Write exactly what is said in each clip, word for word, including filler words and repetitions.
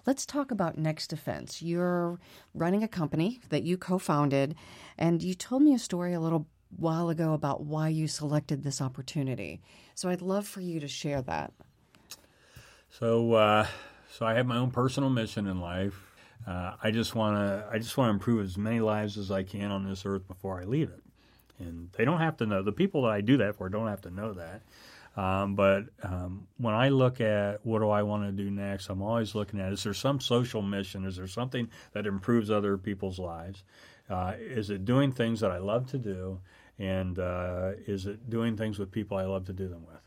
let's talk about Next Defense. You're running a company that you co-founded, and you told me a story a little while ago about why you selected this opportunity. So I'd love for you to share that. So, uh, so I have my own personal mission in life. Uh, I just want to I just want to improve as many lives as I can on this earth before I leave it. And they don't have to know. The people that I do that for don't have to know that. Um, but um, when I look at what do I want to do next, I'm always looking at, is there some social mission? Is there something that improves other people's lives? Uh, is it doing things that I love to do? And uh, is it doing things with people I love to do them with?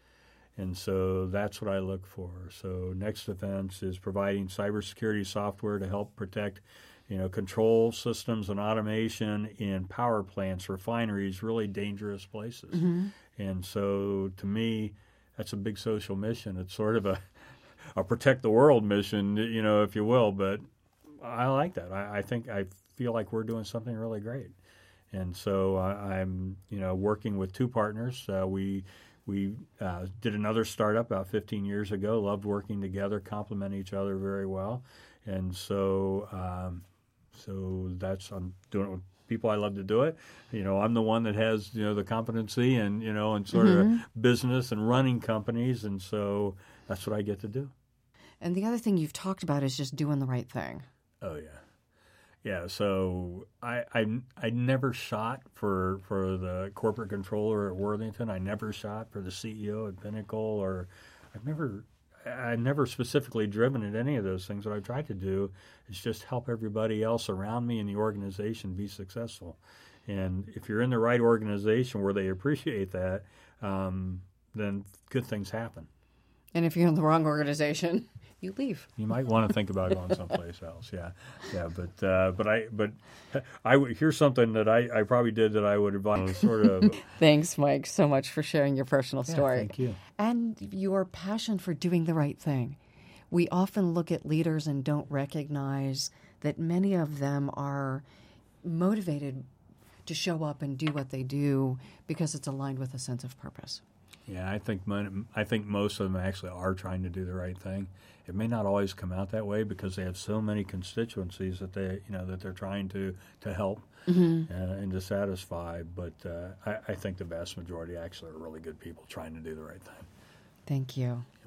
And so that's what I look for. So Next Defense is providing cybersecurity software to help protect, you know, control systems and automation in power plants, refineries, really dangerous places. Mm-hmm. And so to me, that's a big social mission. It's sort of a, a protect the world mission, you know, if you will. But I like that. I, I think I feel like we're doing something really great. And so I, I'm, you know, working with two partners. Uh, we We uh, did another startup about fifteen years ago, loved working together, complement each other very well. And so um, so that's, I'm doing it with people I love to do it. You know, I'm the one that has, you know, the competency and, you know, and sort mm-hmm. of business and running companies. And so that's what I get to do. And the other thing you've talked about is just doing the right thing. Oh, yeah. Yeah, so I, I I never shot for for the corporate controller at Worthington. I never shot for the C E O at Pinnacle, or I've never I've never specifically driven at any of those things. What I've tried to do is just help everybody else around me in the organization be successful. And if you're in the right organization where they appreciate that, um, then good things happen. And if you're in the wrong organization, you leave. You might want to think about going someplace else. Yeah, yeah. But uh, but I but I here's something that I, I probably did that I would advise. Sort of. Thanks, Mike, so much for sharing your personal story. Yeah, thank you. And your passion for doing the right thing. We often look at leaders and don't recognize that many of them are motivated to show up and do what they do because it's aligned with a sense of purpose. Yeah, I think I think most of them actually are trying to do the right thing. It may not always come out that way because they have so many constituencies that they, you know, that they're trying to to help mm-hmm. uh, and to satisfy. But uh, I, I think the vast majority actually are really good people trying to do the right thing. Thank you.